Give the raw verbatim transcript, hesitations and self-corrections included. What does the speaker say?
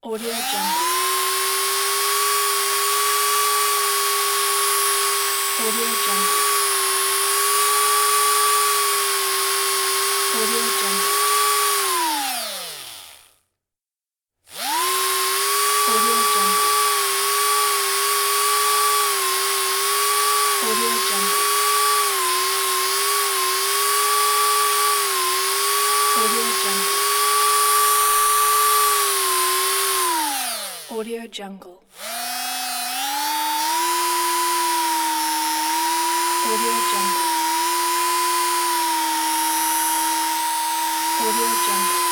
Audio Jungle. Audio Jungle. Audio Jungle. Audio Jungle. Audio Jungle. Audio Jungle. Audio Jungle. Audio Jungle. Audio Jungle.